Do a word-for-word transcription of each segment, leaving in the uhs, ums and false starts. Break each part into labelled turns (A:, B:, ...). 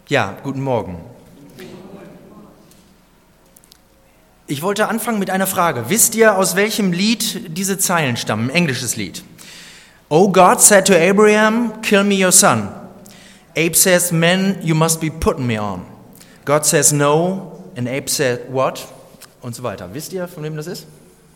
A: Ja, guten Morgen. Ich wollte anfangen mit einer Frage. Wisst ihr, aus welchem Lied diese Zeilen stammen? Ein englisches Lied. Oh, God said to Abraham, kill me your son. Abe says, man, you must be putting me on. God says no, and Abe said what? Und so weiter. Wisst ihr, von wem das ist?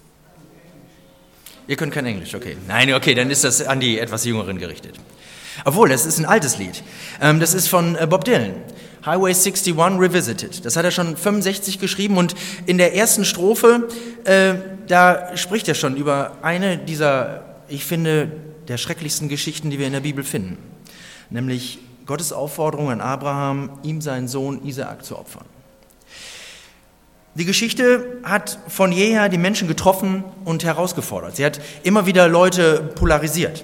A: Ihr könnt kein Englisch, okay. Nein, okay, dann ist das an die etwas Jüngeren gerichtet. Obwohl, das ist ein altes Lied. Das ist von Bob Dylan. Highway einundsechzig Revisited. Das hat er schon fünfundsechzig geschrieben und in der ersten Strophe, äh, da spricht er schon über eine dieser, ich finde, der schrecklichsten Geschichten, die wir in der Bibel finden. Nämlich Gottes Aufforderung an Abraham, ihm seinen Sohn Isaak zu opfern. Die Geschichte hat von jeher die Menschen getroffen und herausgefordert. Sie hat immer wieder Leute polarisiert.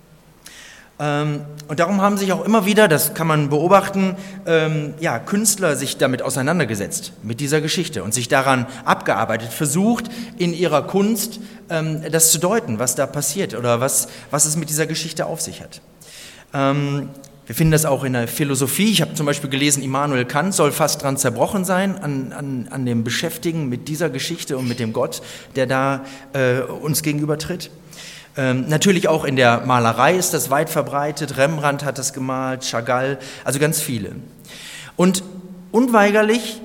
A: Und darum haben sich auch immer wieder, das kann man beobachten, ähm, ja, Künstler sich damit auseinandergesetzt, mit dieser Geschichte und sich daran abgearbeitet, versucht in ihrer Kunst ähm, das zu deuten, was da passiert oder was, was es mit dieser Geschichte auf sich hat. Ähm, wir finden das auch in der Philosophie. Ich habe zum Beispiel gelesen, Immanuel Kant soll fast dran zerbrochen sein an, an, an dem Beschäftigen mit dieser Geschichte und mit dem Gott, der da äh, uns gegenübertritt. Ähm, natürlich auch in der Malerei ist das weit verbreitet. Rembrandt hat das gemalt, Chagall, also ganz viele. Und unweigerlich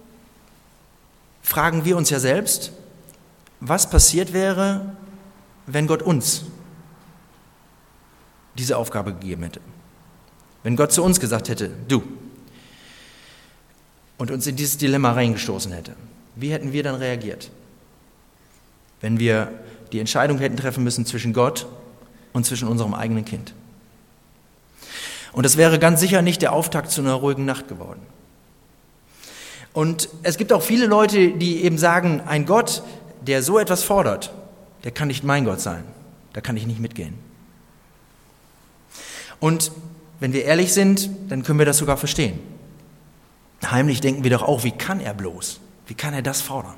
A: fragen wir uns ja selbst, was passiert wäre, wenn Gott uns diese Aufgabe gegeben hätte. Wenn Gott zu uns gesagt hätte, du, und uns in dieses Dilemma reingestoßen hätte. Wie hätten wir dann reagiert? Wenn wir die Entscheidung hätten treffen müssen zwischen Gott und zwischen unserem eigenen Kind. Und das wäre ganz sicher nicht der Auftakt zu einer ruhigen Nacht geworden. Und es gibt auch viele Leute, die eben sagen, ein Gott, der so etwas fordert, der kann nicht mein Gott sein. Da kann ich nicht mitgehen. Und wenn wir ehrlich sind, dann können wir das sogar verstehen. Heimlich denken wir doch auch, wie kann er bloß? Wie kann er das fordern?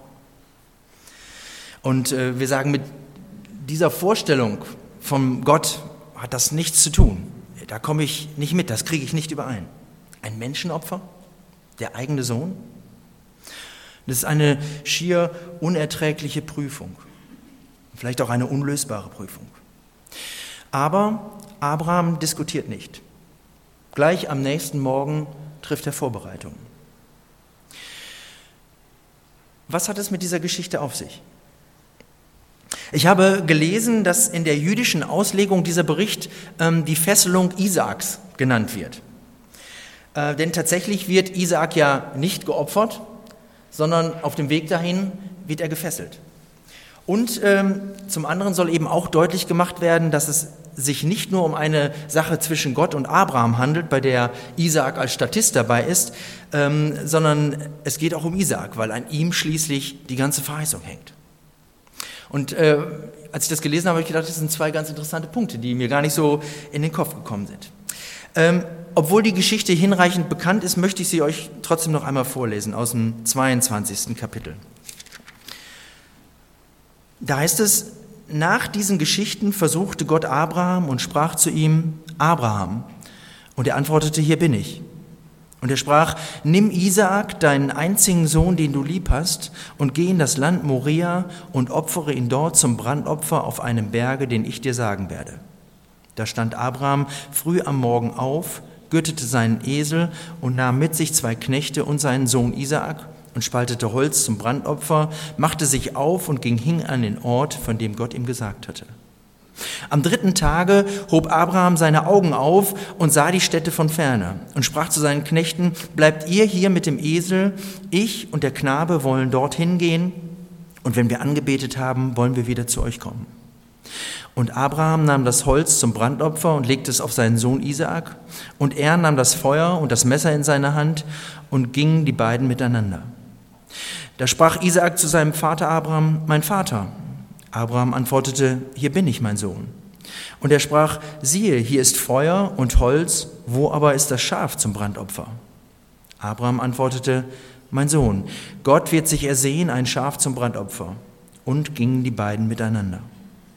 A: Und äh, wir sagen, mit dieser Vorstellung von Gott hat das nichts zu tun. Da komme ich nicht mit, das kriege ich nicht überein. Ein Menschenopfer? Der eigene Sohn? Das ist eine schier unerträgliche Prüfung. Vielleicht auch eine unlösbare Prüfung. Aber Abraham diskutiert nicht. Gleich am nächsten Morgen trifft er Vorbereitungen. Was hat es mit dieser Geschichte auf sich? Ich habe gelesen, dass in der jüdischen Auslegung dieser Bericht ähm, die Fesselung Isaaks genannt wird. Äh, denn tatsächlich wird Isaak ja nicht geopfert, sondern auf dem Weg dahin wird er gefesselt. Und ähm, zum anderen soll eben auch deutlich gemacht werden, dass es sich nicht nur um eine Sache zwischen Gott und Abraham handelt, bei der Isaak als Statist dabei ist, ähm, sondern es geht auch um Isaak, weil an ihm schließlich die ganze Verheißung hängt. Und äh, als ich das gelesen habe, habe ich gedacht, das sind zwei ganz interessante Punkte, die mir gar nicht so in den Kopf gekommen sind. Ähm, obwohl die Geschichte hinreichend bekannt ist, möchte ich sie euch trotzdem noch einmal vorlesen aus dem zweiundzwanzigsten Kapitel. Da heißt es, nach diesen Geschichten versuchte Gott Abraham und sprach zu ihm, Abraham. Und er antwortete, hier bin ich. Und er sprach, nimm Isaak, deinen einzigen Sohn, den du lieb hast, und geh in das Land Moria und opfere ihn dort zum Brandopfer auf einem Berge, den ich dir sagen werde. Da stand Abraham früh am Morgen auf, gürtete seinen Esel und nahm mit sich zwei Knechte und seinen Sohn Isaak und spaltete Holz zum Brandopfer, machte sich auf und ging hin an den Ort, von dem Gott ihm gesagt hatte. Am dritten Tage hob Abraham seine Augen auf und sah die Stätte von ferne und sprach zu seinen Knechten, bleibt ihr hier mit dem Esel, ich und der Knabe wollen dorthin gehen und wenn wir angebetet haben, wollen wir wieder zu euch kommen. Und Abraham nahm das Holz zum Brandopfer und legte es auf seinen Sohn Isaak und er nahm das Feuer und das Messer in seine Hand und gingen die beiden miteinander. Da sprach Isaak zu seinem Vater Abraham, mein Vater. Abraham antwortete, hier bin ich, mein Sohn. Und er sprach, siehe, hier ist Feuer und Holz, wo aber ist das Schaf zum Brandopfer? Abraham antwortete, mein Sohn, Gott wird sich ersehen, ein Schaf zum Brandopfer. Und gingen die beiden miteinander.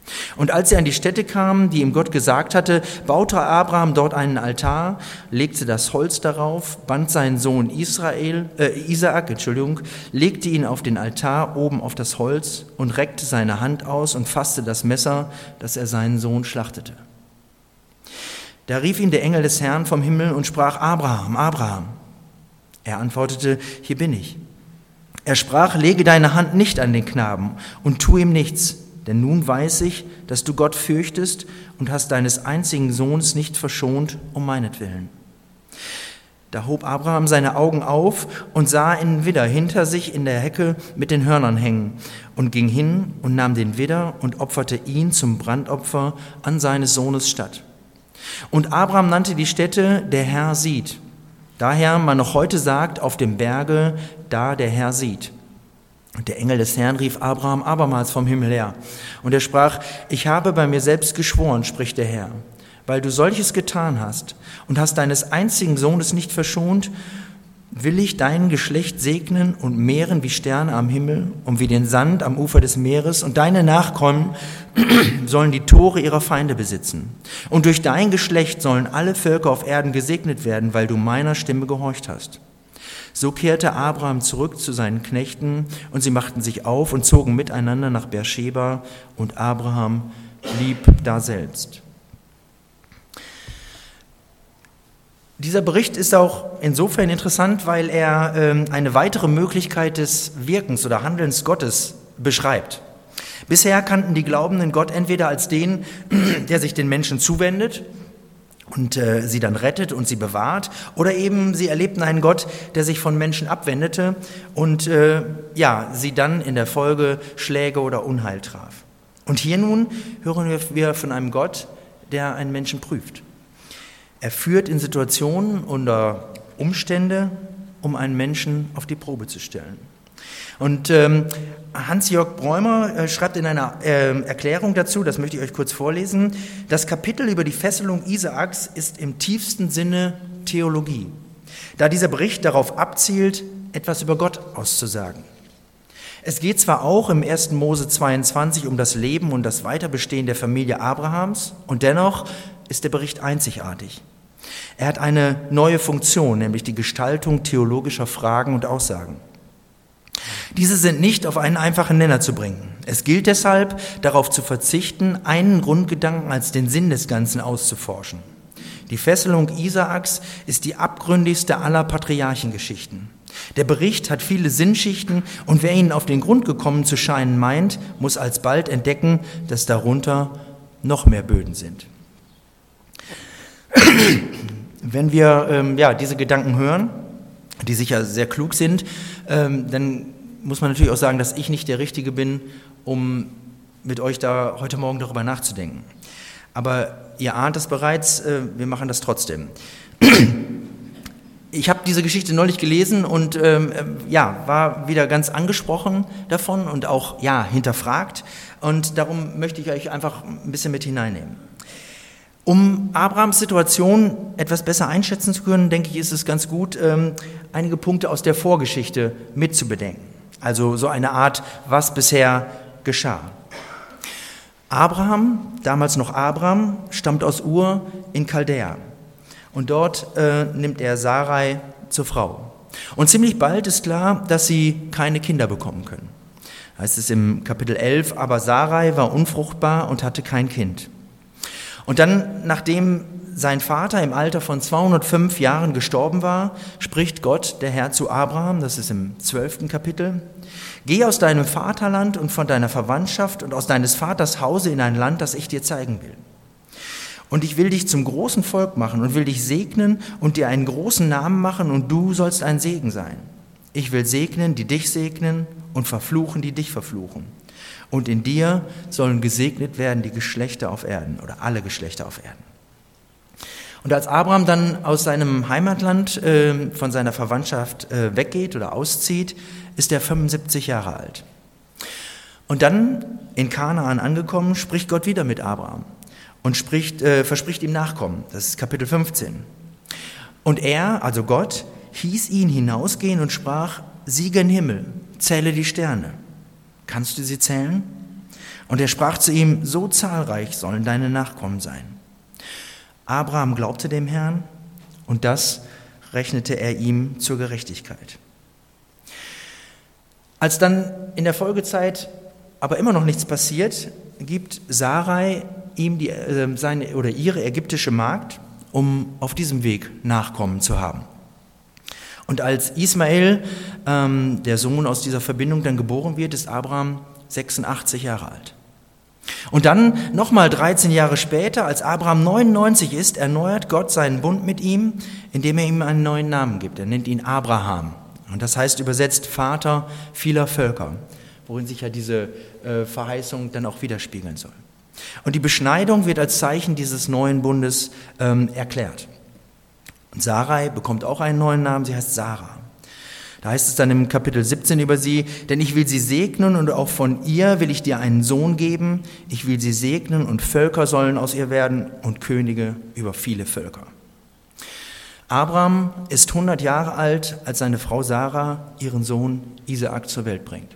A: Und als sie an die Stätte kamen, die ihm Gott gesagt hatte, baute Abraham dort einen Altar, legte das Holz darauf, band seinen Sohn Israel, äh, Isaak, Entschuldigung, legte ihn auf den Altar oben auf das Holz und reckte seine Hand aus und fasste das Messer, dass er seinen Sohn schlachtete. Da rief ihn der Engel des Herrn vom Himmel und sprach: Abraham, Abraham. Er antwortete: Hier bin ich. Er sprach: Lege deine Hand nicht an den Knaben und tu ihm nichts. Denn nun weiß ich, dass du Gott fürchtest und hast deines einzigen Sohnes nicht verschont um meinetwillen. Da hob Abraham seine Augen auf und sah einen Widder hinter sich in der Hecke mit den Hörnern hängen und ging hin und nahm den Widder und opferte ihn zum Brandopfer an seines Sohnes statt. Und Abraham nannte die Stätte: Der Herr sieht. Daher man noch heute sagt, auf dem Berge, da der Herr sieht. Und der Engel des Herrn rief Abraham abermals vom Himmel her. Und er sprach: Ich habe bei mir selbst geschworen, spricht der Herr, weil du solches getan hast und hast deines einzigen Sohnes nicht verschont, will ich dein Geschlecht segnen und mehren wie Sterne am Himmel und wie den Sand am Ufer des Meeres, und deine Nachkommen sollen die Tore ihrer Feinde besitzen. Und durch dein Geschlecht sollen alle Völker auf Erden gesegnet werden, weil du meiner Stimme gehorcht hast. So kehrte Abraham zurück zu seinen Knechten, und sie machten sich auf und zogen miteinander nach Beersheba, und Abraham blieb daselbst. Dieser Bericht ist auch insofern interessant, weil er ähm, eine weitere Möglichkeit des Wirkens oder Handelns Gottes beschreibt. Bisher kannten die Glaubenden Gott entweder als den, der sich den Menschen zuwendet und äh, sie dann rettet und sie bewahrt, oder eben sie erlebten einen Gott, der sich von Menschen abwendete und äh, ja, sie dann in der Folge Schläge oder Unheil traf. Und hier nun hören wir von einem Gott, der einen Menschen prüft. Er führt in Situationen oder Umstände, um einen Menschen auf die Probe zu stellen. Und ähm, Hans-Jörg Bräumer äh, schreibt in einer äh, Erklärung dazu, das möchte ich euch kurz vorlesen: Das Kapitel über die Fesselung Isaaks ist im tiefsten Sinne Theologie, da dieser Bericht darauf abzielt, etwas über Gott auszusagen. Es geht zwar auch im ersten Mose zweiundzwanzig um das Leben und das Weiterbestehen der Familie Abrahams, und dennoch ist der Bericht einzigartig. Er hat eine neue Funktion, nämlich die Gestaltung theologischer Fragen und Aussagen. Diese sind nicht auf einen einfachen Nenner zu bringen. Es gilt deshalb, darauf zu verzichten, einen Grundgedanken als den Sinn des Ganzen auszuforschen. Die Fesselung Isaaks ist die abgründigste aller Patriarchengeschichten. Der Bericht hat viele Sinnschichten, und wer ihnen auf den Grund gekommen zu scheinen meint, muss alsbald entdecken, dass darunter noch mehr Böden sind. Wenn wir ähm, ja, diese Gedanken hören, die sicher sehr klug sind, ähm, dann muss man natürlich auch sagen, dass ich nicht der Richtige bin, um mit euch da heute Morgen darüber nachzudenken. Aber ihr ahnt es bereits, äh, wir machen das trotzdem. Ich habe diese Geschichte neulich gelesen und ähm, ja, war wieder ganz angesprochen davon und auch ja, hinterfragt. Und darum möchte ich euch einfach ein bisschen mit hineinnehmen. Um Abrahams Situation etwas besser einschätzen zu können, denke ich, ist es ganz gut, ähm, einige Punkte aus der Vorgeschichte mitzubedenken. Also so eine Art, was bisher geschah. Abraham, damals noch Abram, stammt aus Ur in Chaldea. Und dort äh, nimmt er Sarai zur Frau. Und ziemlich bald ist klar, dass sie keine Kinder bekommen können. Heißt es im Kapitel elf, aber Sarai war unfruchtbar und hatte kein Kind. Und dann, nachdem sein Vater im Alter von zweihundertfünf Jahren gestorben war, spricht Gott, der Herr, zu Abraham, das ist im zwölften Kapitel: Geh aus deinem Vaterland und von deiner Verwandtschaft und aus deines Vaters Hause in ein Land, das ich dir zeigen will. Und ich will dich zum großen Volk machen und will dich segnen und dir einen großen Namen machen, und du sollst ein Segen sein. Ich will segnen, die dich segnen, und verfluchen, die dich verfluchen. Und in dir sollen gesegnet werden die Geschlechter auf Erden oder alle Geschlechter auf Erden. Und als Abraham dann aus seinem Heimatland, äh, von seiner Verwandtschaft äh, weggeht oder auszieht, ist er fünfundsiebzig Jahre alt. Und dann in Kanaan angekommen, spricht Gott wieder mit Abraham und spricht, äh, verspricht ihm Nachkommen. Das ist Kapitel fünfzehn. Und er, also Gott, hieß ihn hinausgehen und sprach: Sieh gen Himmel, zähle die Sterne. Kannst du sie zählen? Und er sprach zu ihm, so zahlreich sollen deine Nachkommen sein. Abraham glaubte dem Herrn und das rechnete er ihm zur Gerechtigkeit. Als dann in der Folgezeit aber immer noch nichts passiert, gibt Sarai ihm die, äh, seine oder ihre ägyptische Magd, um auf diesem Weg Nachkommen zu haben. Und als Ismael, ähm, der Sohn aus dieser Verbindung, dann geboren wird, ist Abraham sechsundachtzig Jahre alt. Und dann nochmal dreizehn Jahre später, als Abraham neunundneunzig ist, erneuert Gott seinen Bund mit ihm, indem er ihm einen neuen Namen gibt. Er nennt ihn Abraham. Und das heißt übersetzt Vater vieler Völker, worin sich ja diese äh, Verheißung dann auch widerspiegeln soll. Und die Beschneidung wird als Zeichen dieses neuen Bundes ähm, erklärt. Und Sarai bekommt auch einen neuen Namen, sie heißt Sarah. Da heißt es dann im Kapitel siebzehn über sie, denn ich will sie segnen und auch von ihr will ich dir einen Sohn geben. Ich will sie segnen und Völker sollen aus ihr werden und Könige über viele Völker. Abraham ist hundert Jahre alt, als seine Frau Sarah ihren Sohn Isaak zur Welt bringt.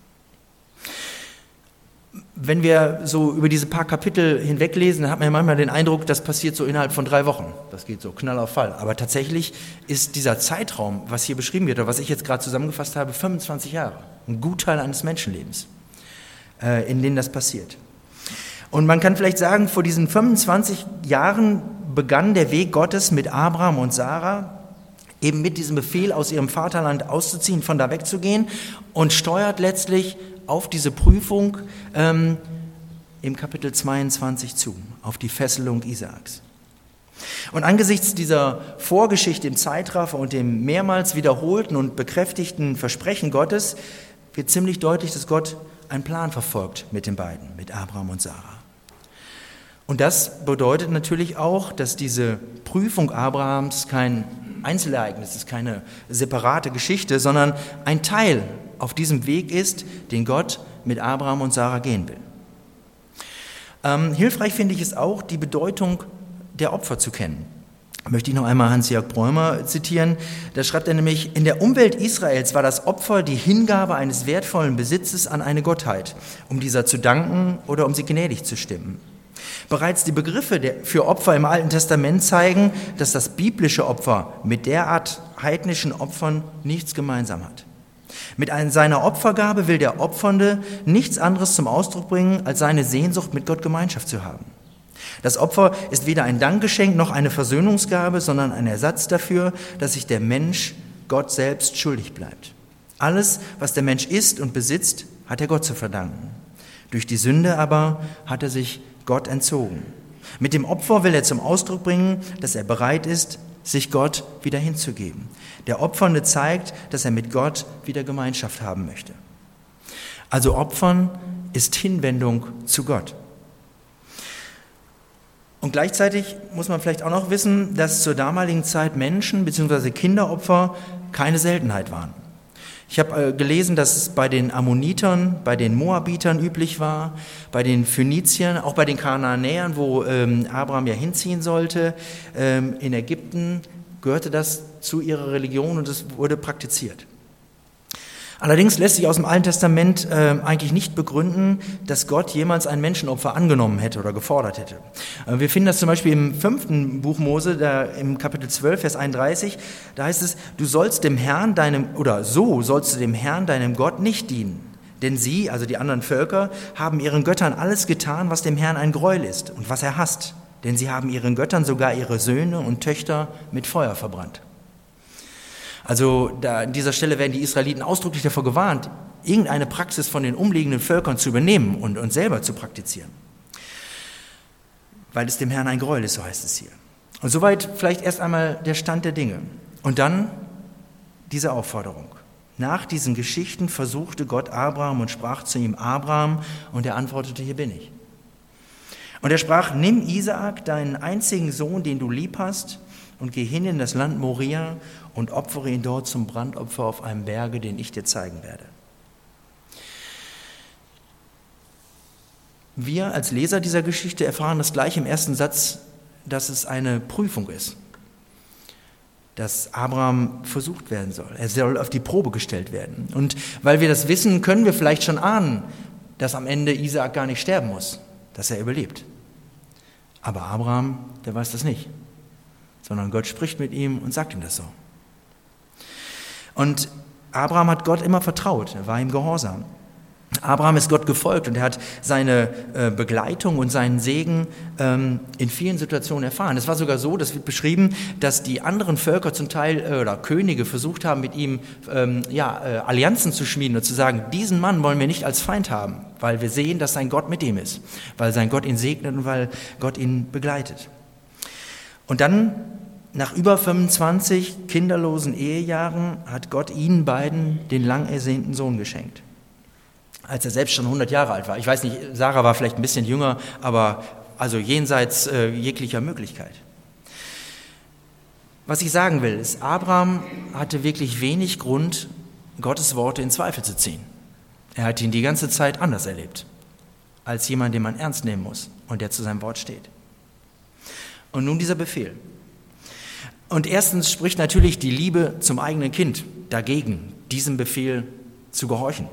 A: Wenn wir so über diese paar Kapitel hinweglesen, dann hat man ja manchmal den Eindruck, das passiert so innerhalb von drei Wochen. Das geht so Knall auf Fall. Aber tatsächlich ist dieser Zeitraum, was hier beschrieben wird, oder was ich jetzt gerade zusammengefasst habe, fünfundzwanzig Jahre. Ein Gutteil eines Menschenlebens, äh, in denen das passiert. Und man kann vielleicht sagen, vor diesen fünfundzwanzig Jahren begann der Weg Gottes mit Abraham und Sarah, eben mit diesem Befehl, aus ihrem Vaterland auszuziehen, von da wegzugehen, und steuert letztlich auf diese Prüfung ähm, im Kapitel zweiundzwanzig zu, auf die Fesselung Isaaks. Und angesichts dieser Vorgeschichte im Zeitraffer und dem mehrmals wiederholten und bekräftigten Versprechen Gottes wird ziemlich deutlich, dass Gott einen Plan verfolgt mit den beiden, mit Abraham und Sarah. Und das bedeutet natürlich auch, dass diese Prüfung Abrahams kein Einzelereignis ist, keine separate Geschichte, sondern ein Teil auf diesem Weg ist, den Gott mit Abraham und Sarah gehen will. Ähm, hilfreich finde ich es auch, die Bedeutung der Opfer zu kennen. Da möchte ich noch einmal Hans-Jörg Bräumer zitieren. Da schreibt er nämlich, in der Umwelt Israels war das Opfer die Hingabe eines wertvollen Besitzes an eine Gottheit, um dieser zu danken oder um sie gnädig zu stimmen. Bereits die Begriffe für Opfer im Alten Testament zeigen, dass das biblische Opfer mit derart heidnischen Opfern nichts gemeinsam hat. Mit seiner Opfergabe will der Opfernde nichts anderes zum Ausdruck bringen, als seine Sehnsucht, mit Gott Gemeinschaft zu haben. Das Opfer ist weder ein Dankgeschenk noch eine Versöhnungsgabe, sondern ein Ersatz dafür, dass sich der Mensch Gott selbst schuldig bleibt. Alles, was der Mensch ist und besitzt, hat er Gott zu verdanken. Durch die Sünde aber hat er sich Gott entzogen. Mit dem Opfer will er zum Ausdruck bringen, dass er bereit ist, sich Gott wieder hinzugeben. Der Opfernde zeigt, dass er mit Gott wieder Gemeinschaft haben möchte. Also Opfern ist Hinwendung zu Gott. Und gleichzeitig muss man vielleicht auch noch wissen, dass zur damaligen Zeit Menschen bzw. Kinderopfer keine Seltenheit waren. Ich habe gelesen, dass es bei den Ammonitern, bei den Moabitern üblich war, bei den Phöniziern, auch bei den Kanaanäern, wo ähm, Abraham ja hinziehen sollte, ähm, in Ägypten gehörte das zu ihrer Religion und es wurde praktiziert. Allerdings lässt sich aus dem Alten Testament äh, eigentlich nicht begründen, dass Gott jemals ein Menschenopfer angenommen hätte oder gefordert hätte. Äh, wir finden das zum Beispiel im fünften Buch Mose, da im Kapitel zwölf, Vers einunddreißig, da heißt es, du sollst dem Herrn deinem, oder so sollst du dem Herrn deinem Gott nicht dienen. Denn sie, also die anderen Völker, haben ihren Göttern alles getan, was dem Herrn ein Gräuel ist und was er hasst. Denn sie haben ihren Göttern sogar ihre Söhne und Töchter mit Feuer verbrannt. Also da an dieser Stelle werden die Israeliten ausdrücklich davor gewarnt, irgendeine Praxis von den umliegenden Völkern zu übernehmen und, und selber zu praktizieren. Weil es dem Herrn ein Gräuel ist, so heißt es hier. Und soweit vielleicht erst einmal der Stand der Dinge. Und dann diese Aufforderung. Nach diesen Geschichten versuchte Gott Abraham und sprach zu ihm, Abraham, und er antwortete, hier bin ich. Und er sprach, nimm Isaak, deinen einzigen Sohn, den du lieb hast, und geh hin in das Land Moria und opfere ihn dort zum Brandopfer auf einem Berge, den ich dir zeigen werde. Wir als Leser dieser Geschichte erfahren das gleich im ersten Satz, dass es eine Prüfung ist, dass Abraham versucht werden soll. Er soll auf die Probe gestellt werden. Und weil wir das wissen, können wir vielleicht schon ahnen, dass am Ende Isaak gar nicht sterben muss, dass er überlebt. Aber Abraham, der weiß das nicht, sondern Gott spricht mit ihm und sagt ihm das so. Und Abraham hat Gott immer vertraut, er war ihm gehorsam. Abraham ist Gott gefolgt und er hat seine äh, Begleitung und seinen Segen ähm, in vielen Situationen erfahren. Es war sogar so, das wird beschrieben, dass die anderen Völker zum Teil äh, oder Könige versucht haben, mit ihm ähm, ja, äh, Allianzen zu schmieden und zu sagen, diesen Mann wollen wir nicht als Feind haben, weil wir sehen, dass sein Gott mit ihm ist, weil sein Gott ihn segnet und weil Gott ihn begleitet. Und dann, nach über fünfundzwanzig kinderlosen Ehejahren, hat Gott ihnen beiden den lang ersehnten Sohn geschenkt. Als er selbst schon hundert Jahre alt war. Ich weiß nicht, Sarah war vielleicht ein bisschen jünger, aber also jenseits äh, jeglicher Möglichkeit. Was ich sagen will, ist, Abraham hatte wirklich wenig Grund, Gottes Worte in Zweifel zu ziehen. Er hat ihn die ganze Zeit anders erlebt, als jemand, den man ernst nehmen muss und der zu seinem Wort steht. Und nun dieser Befehl. Und erstens spricht natürlich die Liebe zum eigenen Kind dagegen, diesem Befehl zu gehorchen.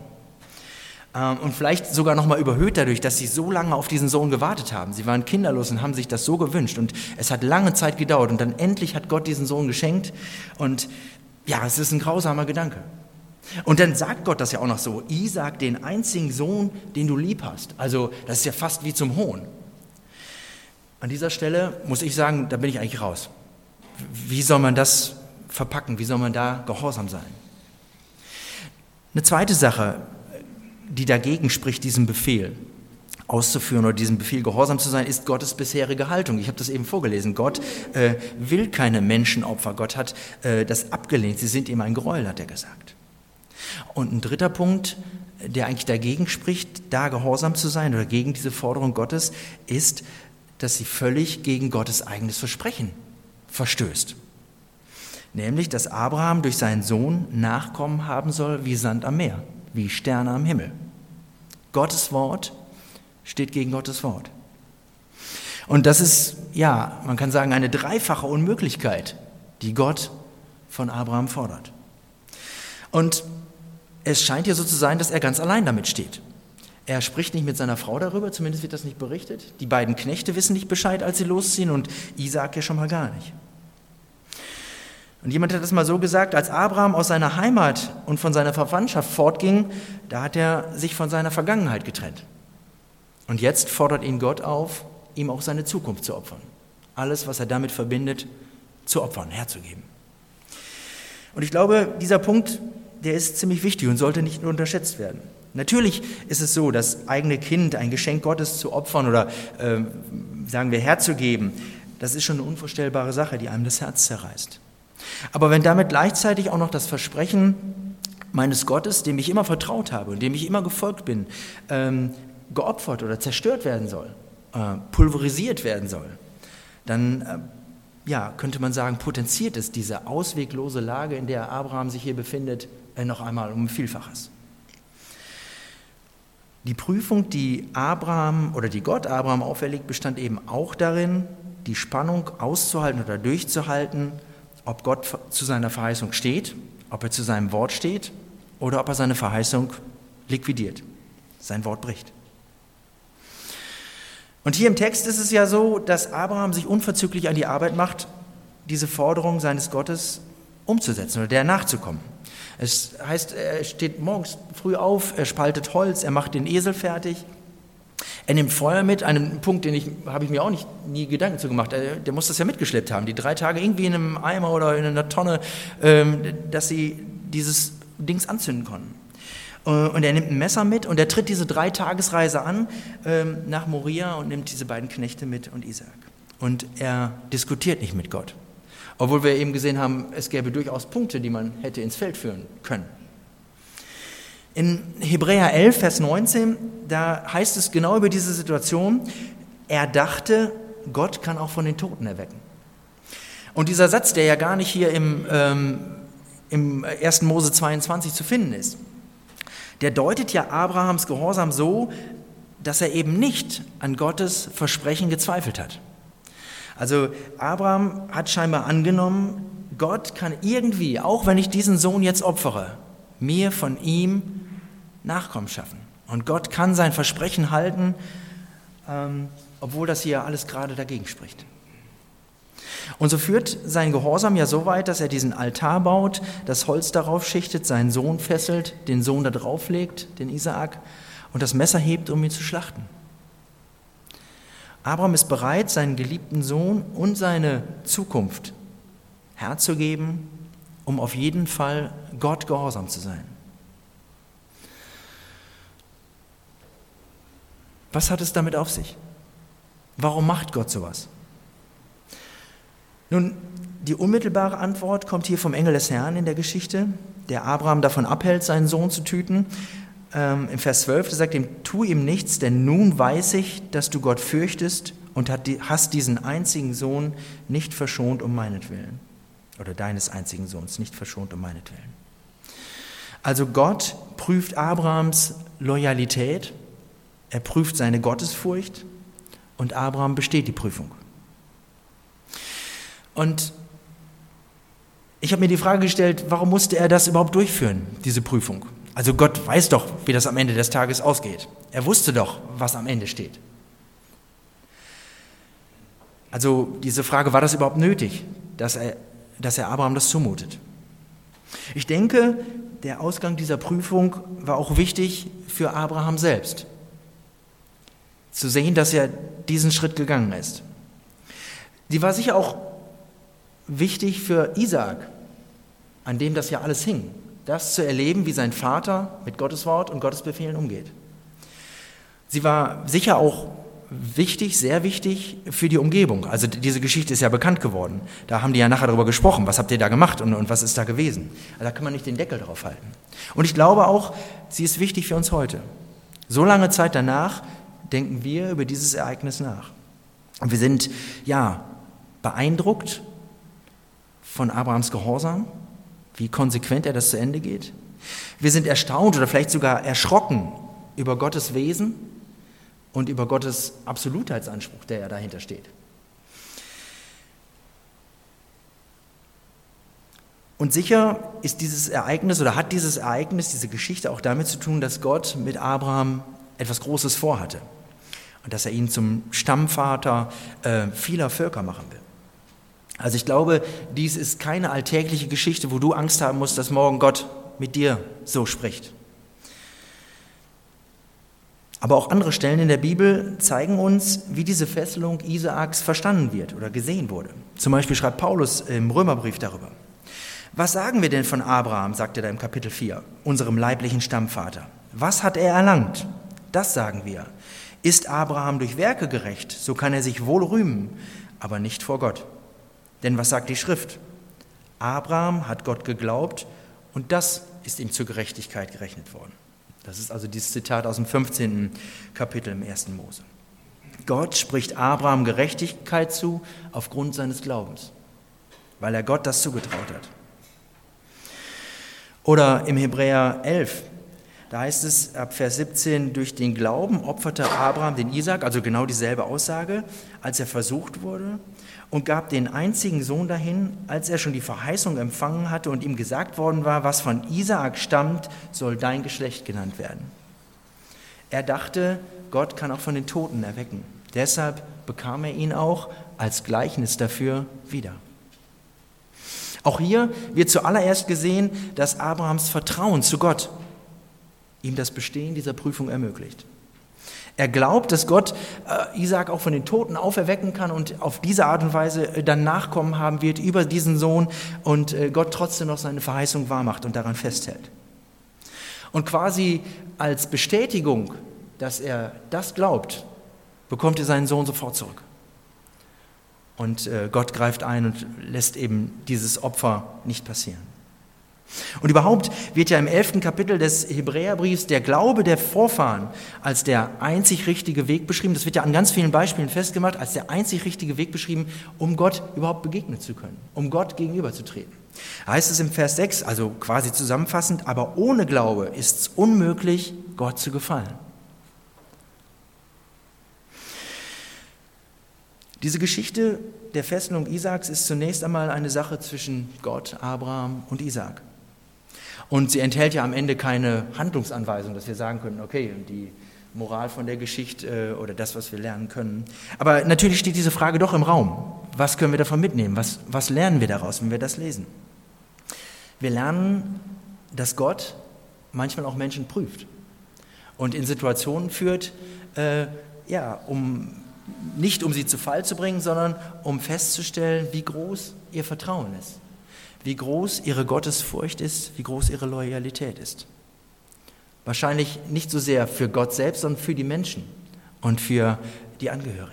A: Und vielleicht sogar noch mal überhöht dadurch, dass sie so lange auf diesen Sohn gewartet haben. Sie waren kinderlos und haben sich das so gewünscht. Und es hat lange Zeit gedauert. Und dann endlich hat Gott diesen Sohn geschenkt. Und ja, es ist ein grausamer Gedanke. Und dann sagt Gott das ja auch noch so. Isaak, den einzigen Sohn, den du lieb hast. Also das ist ja fast wie zum Hohn. An dieser Stelle muss ich sagen, da bin ich eigentlich raus. Wie soll man das verpacken? Wie soll man da gehorsam sein? Eine zweite Sache, die dagegen spricht, diesen Befehl auszuführen oder diesem Befehl gehorsam zu sein, ist Gottes bisherige Haltung. Ich habe das eben vorgelesen. Gott äh, will keine Menschenopfer. Gott hat äh, das abgelehnt. Sie sind ihm ein Gräuel, hat er gesagt. Und ein dritter Punkt, der eigentlich dagegen spricht, da gehorsam zu sein oder gegen diese Forderung Gottes, ist, dass sie völlig gegen Gottes eigenes Versprechen verstößt. Nämlich, dass Abraham durch seinen Sohn Nachkommen haben soll wie Sand am Meer, wie Sterne am Himmel. Gottes Wort steht gegen Gottes Wort. Und das ist, ja, man kann sagen, eine dreifache Unmöglichkeit, die Gott von Abraham fordert. Und es scheint ja so zu sein, dass er ganz allein damit steht. Er spricht nicht mit seiner Frau darüber, zumindest wird das nicht berichtet. Die beiden Knechte wissen nicht Bescheid, als sie losziehen, und Isaak ja schon mal gar nicht. Und jemand hat das mal so gesagt, als Abraham aus seiner Heimat und von seiner Verwandtschaft fortging, da hat er sich von seiner Vergangenheit getrennt. Und jetzt fordert ihn Gott auf, ihm auch seine Zukunft zu opfern. Alles, was er damit verbindet, zu opfern, herzugeben. Und ich glaube, dieser Punkt, der ist ziemlich wichtig und sollte nicht nur unterschätzt werden. Natürlich ist es so, das eigene Kind, ein Geschenk Gottes zu opfern oder, äh, sagen wir, herzugeben, das ist schon eine unvorstellbare Sache, die einem das Herz zerreißt. Aber wenn damit gleichzeitig auch noch das Versprechen meines Gottes, dem ich immer vertraut habe und dem ich immer gefolgt bin, ähm, geopfert oder zerstört werden soll, äh, pulverisiert werden soll, dann äh, ja, könnte man sagen, potenziert es diese ausweglose Lage, in der Abraham sich hier befindet, äh, noch einmal um ein Vielfaches. Die Prüfung, die Abraham oder die Gott Abraham auferlegt, bestand eben auch darin, die Spannung auszuhalten oder durchzuhalten, ob Gott zu seiner Verheißung steht, ob er zu seinem Wort steht oder ob er seine Verheißung liquidiert, sein Wort bricht. Und hier im Text ist es ja so, dass Abraham sich unverzüglich an die Arbeit macht, diese Forderung seines Gottes umzusetzen oder der nachzukommen. Es heißt, er steht morgens früh auf, er spaltet Holz, er macht den Esel fertig. Er nimmt Feuer mit, einen Punkt, den ich, habe ich mir auch nicht, nie Gedanken zu gemacht. Der, der muss das ja mitgeschleppt haben, die drei Tage irgendwie in einem Eimer oder in einer Tonne, ähm, dass sie dieses Dings anzünden konnten. Und er nimmt ein Messer mit und er tritt diese drei Tagesreise an ähm, nach Moria und nimmt diese beiden Knechte mit und Isaak. Und er diskutiert nicht mit Gott. Obwohl wir eben gesehen haben, es gäbe durchaus Punkte, die man hätte ins Feld führen können. In Hebräer elf, Vers neunzehn, da heißt es genau über diese Situation, er dachte, Gott kann auch von den Toten erwecken. Und dieser Satz, der ja gar nicht hier im, ähm, im ersten Mose zweiundzwanzig zu finden ist, der deutet ja Abrahams Gehorsam so, dass er eben nicht an Gottes Versprechen gezweifelt hat. Also Abraham hat scheinbar angenommen, Gott kann irgendwie, auch wenn ich diesen Sohn jetzt opfere, mir von ihm Nachkommen schaffen Und Gott kann sein Versprechen halten, ähm, obwohl das hier alles gerade dagegen spricht. Und so führt sein Gehorsam ja so weit, dass er diesen Altar baut, das Holz darauf schichtet, seinen Sohn fesselt, den Sohn da drauf legt, den Isaak, und das Messer hebt, um ihn zu schlachten. Abraham ist bereit, seinen geliebten Sohn und seine Zukunft herzugeben, um auf jeden Fall Gott gehorsam zu sein. Was hat es damit auf sich? Warum macht Gott sowas? Nun, die unmittelbare Antwort kommt hier vom Engel des Herrn in der Geschichte, der Abraham davon abhält, seinen Sohn zu töten. Ähm, Im Vers zwölf, da sagt ihm, tu ihm nichts, denn nun weiß ich, dass du Gott fürchtest und hast diesen einzigen Sohn nicht verschont um meinetwillen. Oder deines einzigen Sohns nicht verschont um meinetwillen. Also Gott prüft Abrahams Loyalität, er prüft seine Gottesfurcht und Abraham besteht die Prüfung. Und ich habe mir die Frage gestellt, warum musste er das überhaupt durchführen, diese Prüfung? Also Gott weiß doch, wie das am Ende des Tages ausgeht. Er wusste doch, was am Ende steht. Also diese Frage, war das überhaupt nötig, dass er, dass er Abraham das zumutet? Ich denke, der Ausgang dieser Prüfung war auch wichtig für Abraham selbst. Zu sehen, dass er diesen Schritt gegangen ist. Die war sicher auch wichtig für Isaak, an dem das ja alles hing, das zu erleben, wie sein Vater mit Gottes Wort und Gottes Befehlen umgeht. Sie war sicher auch wichtig, sehr wichtig für die Umgebung. Also diese Geschichte ist ja bekannt geworden. Da haben die ja nachher darüber gesprochen, was habt ihr da gemacht und, und was ist da gewesen. Also da kann man nicht den Deckel drauf halten. Und ich glaube auch, sie ist wichtig für uns heute. So lange Zeit danach denken wir über dieses Ereignis nach. Und wir sind, ja, beeindruckt von Abrahams Gehorsam, wie konsequent er das zu Ende geht. Wir sind erstaunt oder vielleicht sogar erschrocken über Gottes Wesen und über Gottes Absolutheitsanspruch, der ja dahinter steht. Und sicher ist dieses Ereignis oder hat dieses Ereignis, diese Geschichte auch damit zu tun, dass Gott mit Abraham etwas Großes vorhatte und dass er ihn zum Stammvater äh, vieler Völker machen will. Also ich glaube, dies ist keine alltägliche Geschichte, wo du Angst haben musst, dass morgen Gott mit dir so spricht. Aber auch andere Stellen in der Bibel zeigen uns, wie diese Fesselung Isaaks verstanden wird oder gesehen wurde. Zum Beispiel schreibt Paulus im Römerbrief darüber. Was sagen wir denn von Abraham, sagt er da im Kapitel vier, unserem leiblichen Stammvater? Was hat er erlangt? Das sagen wir. Ist Abraham durch Werke gerecht, so kann er sich wohl rühmen, aber nicht vor Gott. Denn was sagt die Schrift? Abraham hat Gott geglaubt und das ist ihm zur Gerechtigkeit gerechnet worden. Das ist also dieses Zitat aus dem fünfzehnten Kapitel im ersten Mose. Gott spricht Abraham Gerechtigkeit zu aufgrund seines Glaubens, weil er Gott das zugetraut hat. Oder im Hebräer elf, da heißt es ab Vers siebzehn, durch den Glauben opferte Abraham den Isaak, also genau dieselbe Aussage, als er versucht wurde, und gab den einzigen Sohn dahin, als er schon die Verheißung empfangen hatte und ihm gesagt worden war, was von Isaak stammt, soll dein Geschlecht genannt werden. Er dachte, Gott kann auch von den Toten erwecken. Deshalb bekam er ihn auch als Gleichnis dafür wieder. Auch hier wird zuallererst gesehen, dass Abrahams Vertrauen zu Gott ihm das Bestehen dieser Prüfung ermöglicht. Er glaubt, dass Gott äh, Isaak auch von den Toten auferwecken kann und auf diese Art und Weise äh, dann Nachkommen haben wird über diesen Sohn und äh, Gott trotzdem noch seine Verheißung wahrmacht und daran festhält. Und quasi als Bestätigung, dass er das glaubt, bekommt er seinen Sohn sofort zurück. Und äh, Gott greift ein und lässt eben dieses Opfer nicht passieren. Und überhaupt wird ja im elften Kapitel des Hebräerbriefs der Glaube der Vorfahren als der einzig richtige Weg beschrieben. Das wird ja an ganz vielen Beispielen festgemacht, als der einzig richtige Weg beschrieben, um Gott überhaupt begegnen zu können, um Gott gegenüberzutreten. Da heißt es im Vers sechs, also quasi zusammenfassend, aber ohne Glaube ist es unmöglich, Gott zu gefallen. Diese Geschichte der Fesselung Isaaks ist zunächst einmal eine Sache zwischen Gott, Abraham und Isaak. Und sie enthält ja am Ende keine Handlungsanweisung, dass wir sagen können, okay, die Moral von der Geschichte oder das, was wir lernen können. Aber natürlich steht diese Frage doch im Raum. Was können wir davon mitnehmen? Was, was lernen wir daraus, wenn wir das lesen? Wir lernen, dass Gott manchmal auch Menschen prüft und in Situationen führt, äh, ja, um nicht um sie zu Fall zu bringen, sondern um festzustellen, wie groß ihr Vertrauen ist, wie groß ihre Gottesfurcht ist, wie groß ihre Loyalität ist. Wahrscheinlich nicht so sehr für Gott selbst, sondern für die Menschen und für die Angehörigen.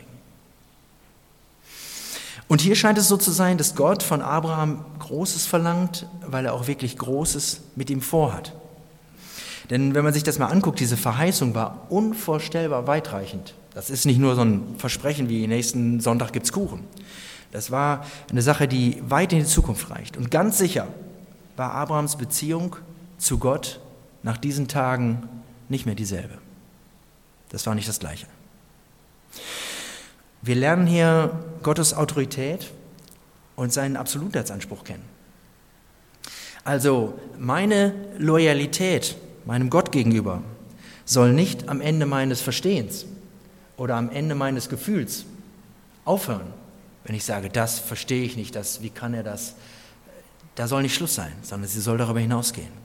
A: Und hier scheint es so zu sein, dass Gott von Abraham Großes verlangt, weil er auch wirklich Großes mit ihm vorhat. Denn wenn man sich das mal anguckt, diese Verheißung war unvorstellbar weitreichend. Das ist nicht nur so ein Versprechen wie nächsten Sonntag gibt's Kuchen. Das war eine Sache, die weit in die Zukunft reicht. Und ganz sicher war Abrahams Beziehung zu Gott nach diesen Tagen nicht mehr dieselbe. Das war nicht das Gleiche. Wir lernen hier Gottes Autorität und seinen Absolutheitsanspruch kennen. Also meine Loyalität meinem Gott gegenüber soll nicht am Ende meines Verstehens oder am Ende meines Gefühls aufhören, wenn ich sage, das verstehe ich nicht, das, wie kann er das? Da soll nicht Schluss sein, sondern sie soll darüber hinausgehen.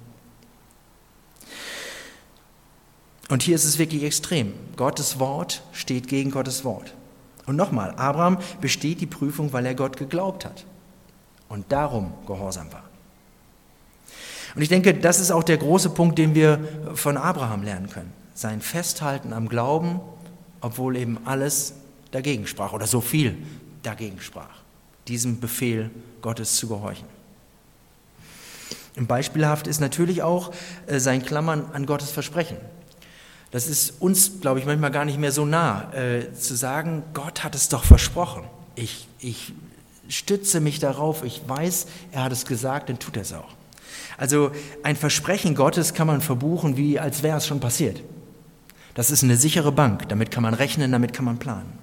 A: Und hier ist es wirklich extrem. Gottes Wort steht gegen Gottes Wort. Und nochmal, Abraham besteht die Prüfung, weil er Gott geglaubt hat und darum gehorsam war. Und ich denke, das ist auch der große Punkt, den wir von Abraham lernen können. Sein Festhalten am Glauben, obwohl eben alles dagegen sprach oder so viel dagegen sprach, diesem Befehl Gottes zu gehorchen. Und beispielhaft ist natürlich auch sein Klammern an Gottes Versprechen. Das ist uns, glaube ich, manchmal gar nicht mehr so nah, äh, zu sagen, Gott hat es doch versprochen. Ich, ich stütze mich darauf, ich weiß, er hat es gesagt, dann tut er es auch. Also ein Versprechen Gottes kann man verbuchen, wie als wäre es schon passiert. Das ist eine sichere Bank, damit kann man rechnen, damit kann man planen.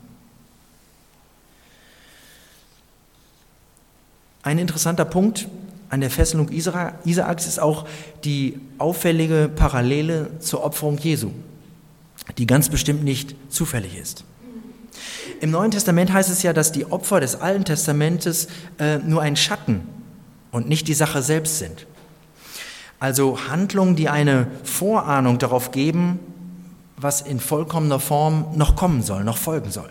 A: Ein interessanter Punkt an der Fesselung Isaaks ist auch die auffällige Parallele zur Opferung Jesu, die ganz bestimmt nicht zufällig ist. Im Neuen Testament heißt es ja, dass die Opfer des Alten Testamentes äh, nur ein Schatten und nicht die Sache selbst sind. Also Handlungen, die eine Vorahnung darauf geben, was in vollkommener Form noch kommen soll, noch folgen soll.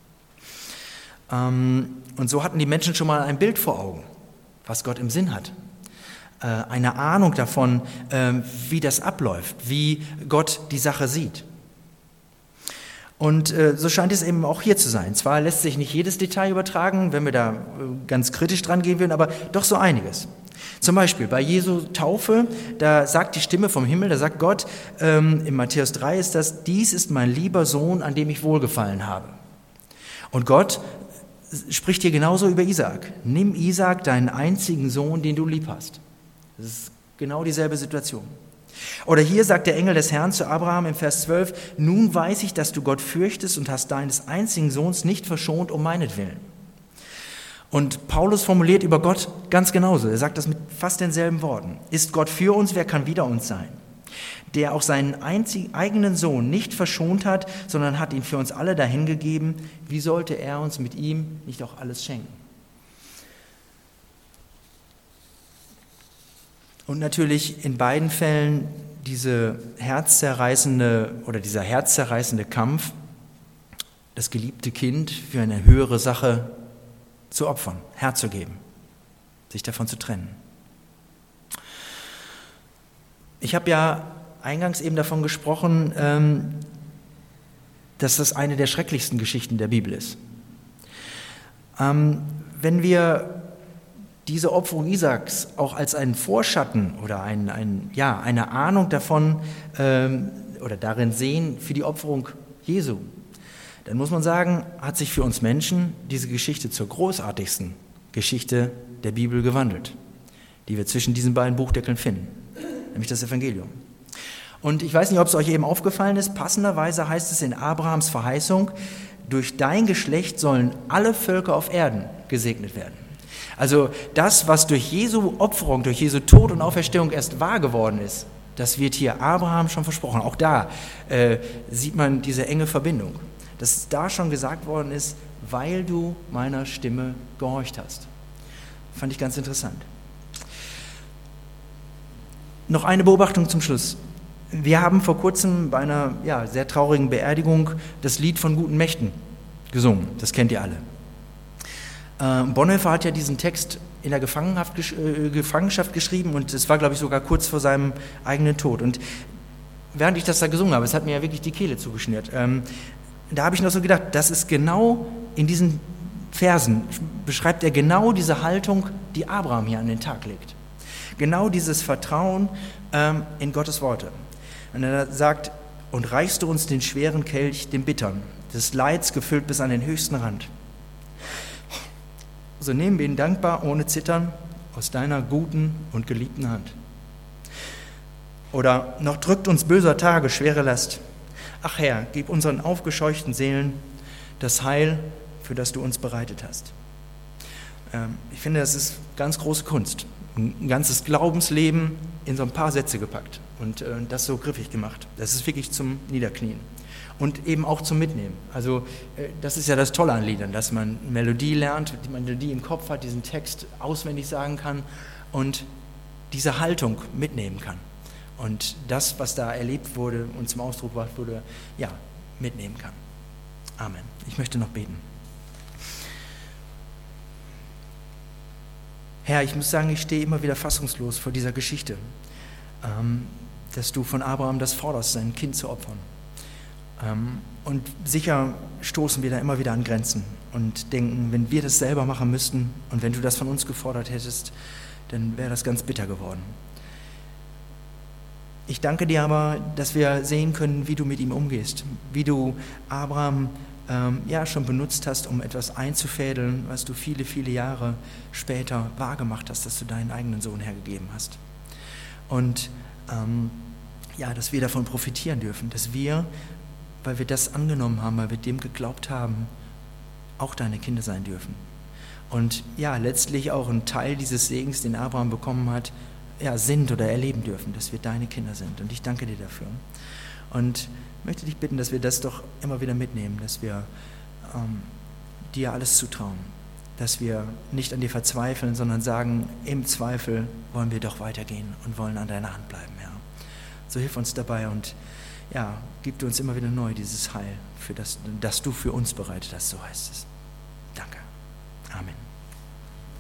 A: Ähm, und so hatten die Menschen schon mal ein Bild vor Augen, was Gott im Sinn hat. Äh, eine Ahnung davon, äh, wie das abläuft, wie Gott die Sache sieht. Und äh, so scheint es eben auch hier zu sein. Zwar lässt sich nicht jedes Detail übertragen, wenn wir da äh, ganz kritisch dran gehen würden, aber doch so einiges. Zum Beispiel bei Jesu Taufe, da sagt die Stimme vom Himmel, da sagt Gott, ähm, in Matthäus drei ist das, dies ist mein lieber Sohn, an dem ich wohlgefallen habe. Und Gott spricht hier genauso über Isaak. Nimm Isaak, deinen einzigen Sohn, den du lieb hast. Das ist genau dieselbe Situation. Oder hier sagt der Engel des Herrn zu Abraham im Vers zwölf, nun weiß ich, dass du Gott fürchtest und hast deines einzigen Sohns nicht verschont um meinetwillen. Und Paulus formuliert über Gott ganz genauso. Er sagt das mit fast denselben Worten. Ist Gott für uns, wer kann wider uns sein? Der auch seinen einzigen, eigenen Sohn nicht verschont hat, sondern hat ihn für uns alle dahingegeben. Wie sollte er uns mit ihm nicht auch alles schenken? Und natürlich in beiden Fällen diese herzzerreißende oder dieser herzzerreißende Kampf, das geliebte Kind für eine höhere Sache zu opfern, herzugeben, sich davon zu trennen. Ich habe ja eingangs eben davon gesprochen, ähm, dass das eine der schrecklichsten Geschichten der Bibel ist. Ähm, wenn wir diese Opferung Isaaks auch als einen Vorschatten oder ein, ein, ja, eine Ahnung davon ähm, oder darin sehen für die Opferung Jesu, dann muss man sagen, hat sich für uns Menschen diese Geschichte zur großartigsten Geschichte der Bibel gewandelt, die wir zwischen diesen beiden Buchdeckeln finden, nämlich das Evangelium. Und ich weiß nicht, ob es euch eben aufgefallen ist, passenderweise heißt es in Abrahams Verheißung, durch dein Geschlecht sollen alle Völker auf Erden gesegnet werden. Also das, was durch Jesu Opferung, durch Jesu Tod und Auferstehung erst wahr geworden ist, das wird hier Abraham schon versprochen. Auch da äh, sieht man diese enge Verbindung, dass da schon gesagt worden ist, weil du meiner Stimme gehorcht hast. Fand ich ganz interessant. Noch eine Beobachtung zum Schluss. Wir haben vor kurzem bei einer ja, sehr traurigen Beerdigung das Lied von guten Mächten gesungen. Das kennt ihr alle. Äh, Bonhoeffer hat ja diesen Text in der Gefangenschaft, äh, Gefangenschaft geschrieben und es war, glaube ich, sogar kurz vor seinem eigenen Tod. Und während ich das da gesungen habe, es hat mir ja wirklich die Kehle zugeschnürt, ähm, da habe ich noch so gedacht, das ist genau in diesen Versen, beschreibt er genau diese Haltung, die Abraham hier an den Tag legt. Genau dieses Vertrauen ähm, in Gottes Worte. Und er sagt, und reichst du uns den schweren Kelch, den bittern, des Leids gefüllt bis an den höchsten Rand. So nehmen wir ihn dankbar, ohne Zittern, aus deiner guten und geliebten Hand. Oder noch drückt uns böser Tage schwere Last. Ach Herr, gib unseren aufgescheuchten Seelen das Heil, für das du uns bereitet hast. Ähm, ich finde, das ist ganz große Kunst. Ein ganzes Glaubensleben in so ein paar Sätze gepackt und äh, das so griffig gemacht. Das ist wirklich zum Niederknien und eben auch zum Mitnehmen. Also äh, das ist ja das Tolle an Liedern, dass man Melodie lernt, die Melodie im Kopf hat, diesen Text auswendig sagen kann und diese Haltung mitnehmen kann. Und das, was da erlebt wurde und zum Ausdruck gebracht wurde, ja, mitnehmen kann. Amen. Ich möchte noch beten. Herr, ich muss sagen, ich stehe immer wieder fassungslos vor dieser Geschichte, ähm, dass du von Abraham das forderst, sein Kind zu opfern. Ähm, und sicher stoßen wir da immer wieder an Grenzen und denken, wenn wir das selber machen müssten und wenn du das von uns gefordert hättest, dann wäre das ganz bitter geworden. Ich danke dir aber, dass wir sehen können, wie du mit ihm umgehst, wie du Abraham ähm, ja, schon benutzt hast, um etwas einzufädeln, was du viele, viele Jahre später wahrgemacht hast, dass du deinen eigenen Sohn hergegeben hast. Und ähm, ja, dass wir davon profitieren dürfen, dass wir, weil wir das angenommen haben, weil wir dem geglaubt haben, auch deine Kinder sein dürfen. Und ja, letztlich auch ein Teil dieses Segens, den Abraham bekommen hat, ja, sind oder erleben dürfen, dass wir deine Kinder sind. Und ich danke dir dafür. Und möchte dich bitten, dass wir das doch immer wieder mitnehmen, dass wir ähm, dir alles zutrauen, dass wir nicht an dir verzweifeln, sondern sagen, im Zweifel wollen wir doch weitergehen und wollen an deiner Hand bleiben, Herr. So hilf uns dabei und ja, gib du uns immer wieder neu dieses Heil, für das, das du für uns bereitet hast, so heißt es. Danke. Amen.